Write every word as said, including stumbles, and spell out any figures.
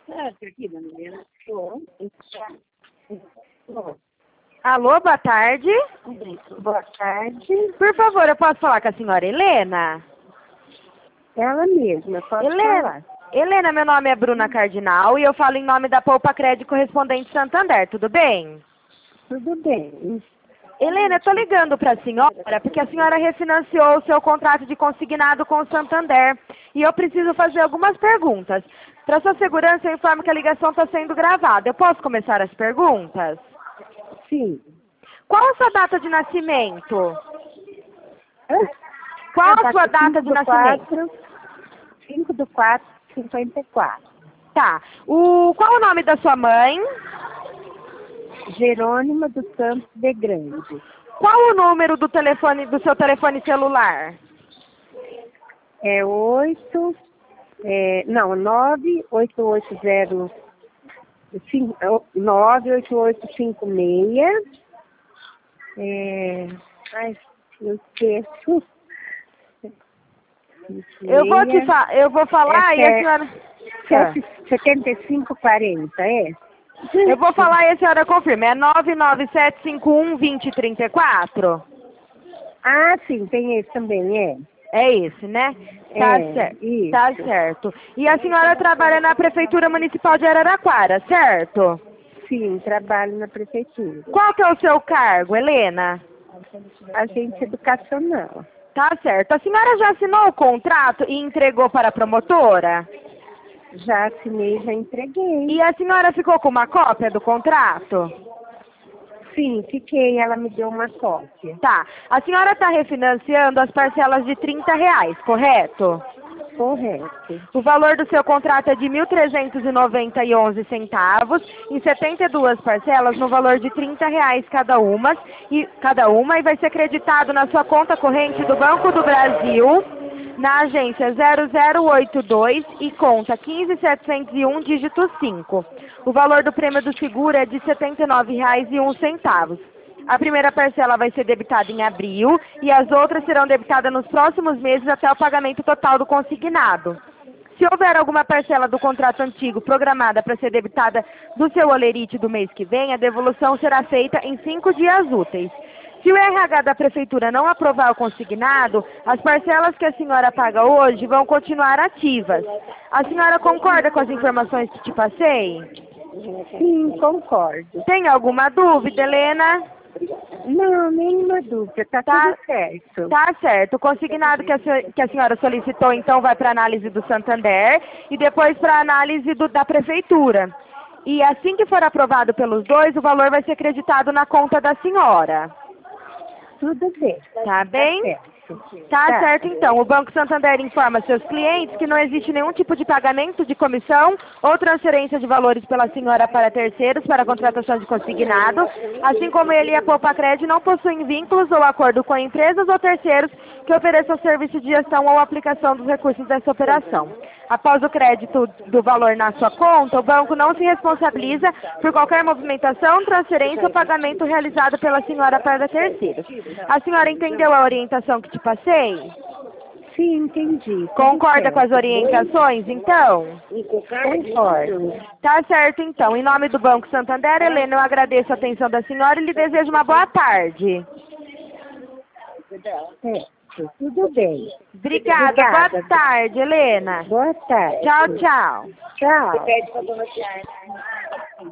É, aqui, dona Helena. Estou. Alô, boa tarde. Boa tarde. Por favor, eu posso falar com a senhora Helena? Ela mesma, pode Helena, falar. Helena, meu nome é Bruna Cardinal e eu falo em nome da Poupa Crédito Correspondente Santander, tudo bem? Tudo bem. Helena, eu tô ligando para a senhora porque a senhora refinanciou o seu contrato de consignado com o Santander e eu preciso fazer algumas perguntas. Para sua segurança, eu informo que a ligação está sendo gravada. Eu posso começar as perguntas? Sim. Qual a sua data de nascimento? Hã? Qual Ah, a sua tá, data de nascimento? cinco do quatro, cinquenta e quatro. Tá. O, qual o nome da sua mãe? Jerônima dos Santos de Grande. Qual o número do telefone do seu telefone celular? É oito, é, não, nove oito oito zero, nove oito oito cinco seis. É, ai, eu esqueço. Eu vou te fa eu vou falar e a É, senhora. sete, setenta e cinco quarenta, é? Eu vou falar e a senhora confirma. É nove nove sete cinco um dois zero três quatro? Ah, sim, tem esse também, é. É esse, né? Tá É, certo. isso. Tá certo. E a senhora trabalha na Prefeitura Municipal de Araraquara, certo? Sim, trabalho na prefeitura. Qual que é o seu cargo, Helena? Agente educacional. Tá certo. A senhora já assinou o contrato e entregou para a promotora? Já assinei, já entreguei. E a senhora ficou com uma cópia do contrato? Sim, fiquei, ela me deu uma cópia. Tá. A senhora está refinanciando as parcelas de trinta reais, correto? Correto. O valor do seu contrato é de mil trezentos e noventa e onze centavos, em setenta e duas parcelas no valor de trinta reais cada uma, e, cada uma, e vai ser creditado na sua conta corrente do Banco do Brasil, na agência zero zero oito dois e conta quinze setecentos e um, dígito cinco. O valor do prêmio do seguro é de setenta e nove reais e um centavo. A primeira parcela vai ser debitada em abril e as outras serão debitadas nos próximos meses até o pagamento total do consignado. Se houver alguma parcela do contrato antigo programada para ser debitada do seu olerite do mês que vem, a devolução será feita em cinco dias úteis. Se o R H da Prefeitura não aprovar o consignado, as parcelas que a senhora paga hoje vão continuar ativas. A senhora concorda com as informações que te passei? Sim, concordo. Tem alguma dúvida, Helena? Não, nenhuma dúvida, tá, Tá, tudo certo. tá certo. O consignado que a, se- que a senhora solicitou, então, vai para análise do Santander e depois para análise do- da Prefeitura. E assim que for aprovado pelos dois, o valor vai ser creditado na conta da senhora. Tudo bem. Tá bem? certo. Tá Tá. certo, então. O Banco Santander informa seus clientes que não existe nenhum tipo de pagamento de comissão ou transferência de valores pela senhora para terceiros para a contratação de consignado, assim como ele e a Poupa Crédito não possuem vínculos ou acordo com empresas ou terceiros que ofereçam serviço de gestão ou aplicação dos recursos dessa operação. Após o crédito do valor na sua conta, o banco não se responsabiliza por qualquer movimentação, transferência ou pagamento realizado pela senhora para terceiros. A senhora entendeu a orientação que te passei? Sim, entendi. tudo Concorda com as certo. orientações, então? Concordo. Tá certo, então. Em nome do Banco Santander, Helena, eu agradeço a atenção da senhora e lhe desejo uma boa tarde. Certo. Tudo bem. Obrigada. Obrigada. Boa tarde, Helena. Boa tarde. Tchau, tchau. Tchau.